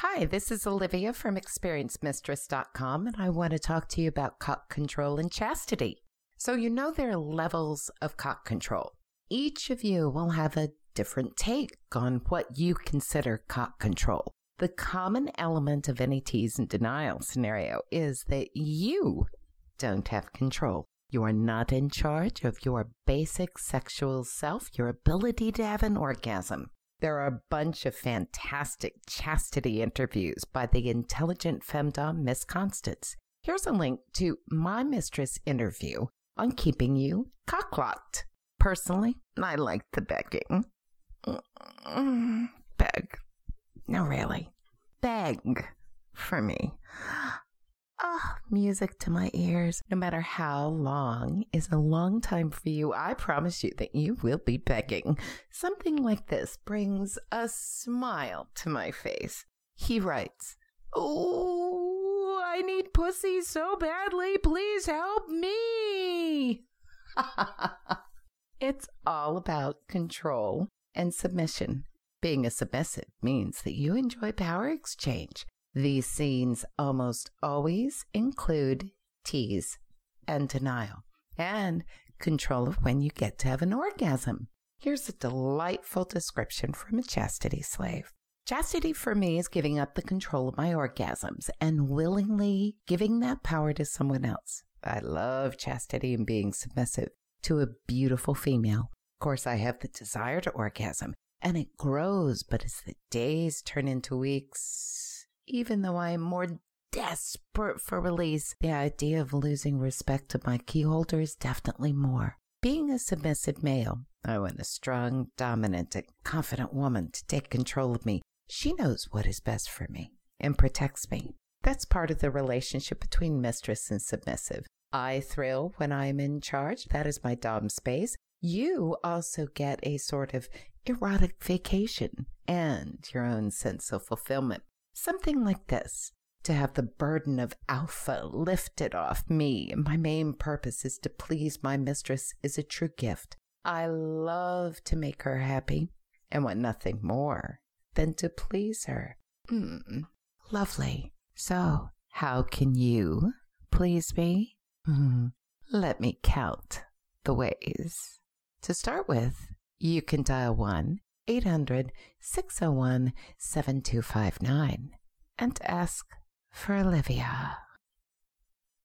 Hi, this is Olivia from ExperiencedMistress.com, and I want to talk to you about cock control and chastity. So you know there are levels of cock control. Each of you will have a different take on what you consider cock control. The common element of any tease and denial scenario is that you don't have control. You are not in charge of your basic sexual self, your ability to have an orgasm. There are a bunch of fantastic chastity interviews by the intelligent femdom Miss Constance. Here's a link to my mistress interview on keeping you cock-locked. Personally, I like the begging. Beg. No, really. Beg for me. Music to my ears. No matter how long is a long time for you, I promise you that you will be begging. Something like this brings a smile to my face. He writes, "Oh, I need pussy so badly. Please help me." It's all about control and submission. Being a submissive means that you enjoy power exchange. These scenes almost always include tease and denial and control of when you get to have an orgasm. Here's a delightful description from a chastity slave. Chastity for me is giving up the control of my orgasms and willingly giving that power to someone else. I love chastity and being submissive to a beautiful female. Of course, I have the desire to orgasm, and it grows, but as the days turn into weeks, even though I am more desperate for release, the idea of losing respect to my key holder is definitely more. Being a submissive male, I want a strong, dominant, and confident woman to take control of me. She knows what is best for me and protects me. That's part of the relationship between mistress and submissive. I thrill when I am in charge. That is my dom space. You also get a sort of erotic vacation and your own sense of fulfillment. Something like this, to have the burden of alpha lifted off me, and my main purpose is to please my mistress, is a true gift. I love to make her happy and want nothing more than to please her. Lovely. So, how can you please me? Let me count the ways. To start with, you can dial 1-800-601-7259 and ask for Olivia.